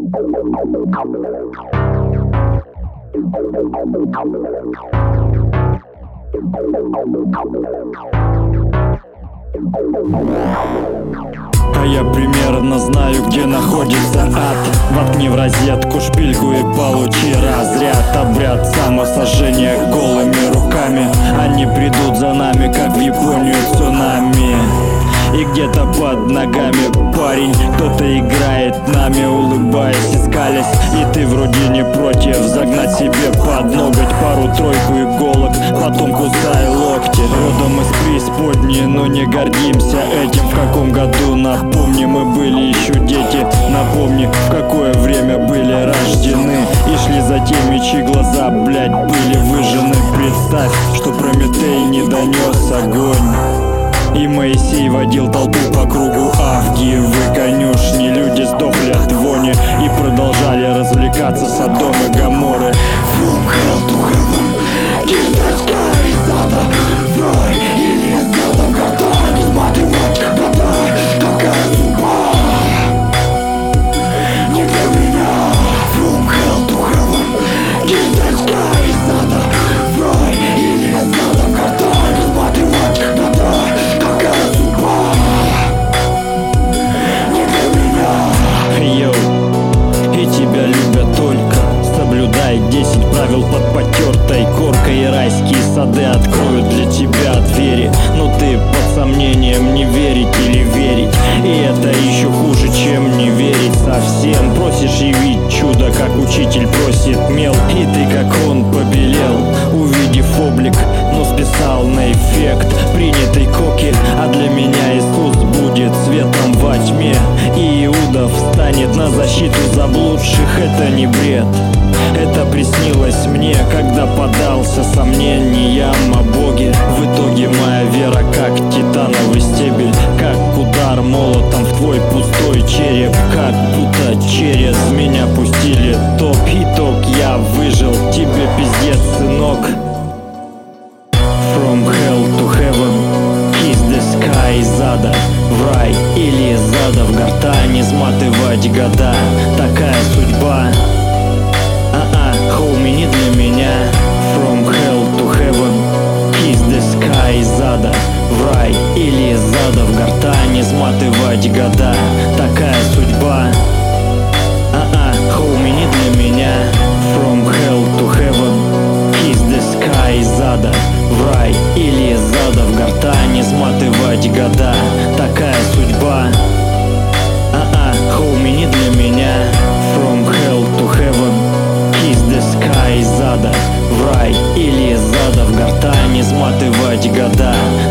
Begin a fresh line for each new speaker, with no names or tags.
А я примерно знаю, где находится ад. Воткни в розетку шпильку и получи разряд. Обряд самосожжения голыми руками. Они придут за нами, как в Японию цунами. И где-то под ногами парень, кто-то играет нами, улыбаясь и скалясь. И ты вроде не против загнать себе под ноготь пару-тройку иголок, потом кусай локти. Родом из преисподней, но не гордимся этим. В каком году, напомни, мы были еще дети. Напомни, в какое время были рождены и шли за теми, чьи глаза, блять, были выжжены. Представь, что Прометей не донес огонь, и Моисей водил толпу по кругу Авгиевы конюшни. Люди сдохли от вони и продолжали развлекаться Содом и Гоморры. From hell to heaven, Jesus Christ, надо рай или надо в года, не смотревать года, такая судьба не для меня. From hell to heaven, Jesus Christ, надо рай или надо в года, не смотревать года, такая судьба не для меня. Йоу, и тебя любят только. Соблюдай 10 правил под потертой коркой, и райские сады откроют для тебя двери. Но ты под сомнением, не верить или верить, и это еще хуже, чем не верить совсем. Просишь явить чудо, как учитель просит мел, и ты как он побелел, увидев облик, но списал на эффект принятой коки. А для меня Иисус будет светом во тьме, и Иуда встанет на защиту заблудших. Это не бред, это приснилось мне, когда поддался сомнениям о Боге. В итоге моя вера как титановый стебель, как удар молотом в твой пустой череп. Как будто через меня пустили ток. Итог: я выжил, тебе пиздец, сынок. From hell to heaven, kiss the sky, из ада в рай или из ада в гортань, изматывать года, такая судьба. Хоуми, не для меня. From hell to heaven, kiss the sky, из ада в рай или из ада в гортань, изматывать года, такая судьба. Хоуми, не для меня. From hell to heaven, kiss the sky, из ада в рай или из ада в гортань, изматывать года, такая судьба. Хоуми, не для меня. From hell to heaven, kiss the sky, из ада в рай или из ада в гортань, изматывать года,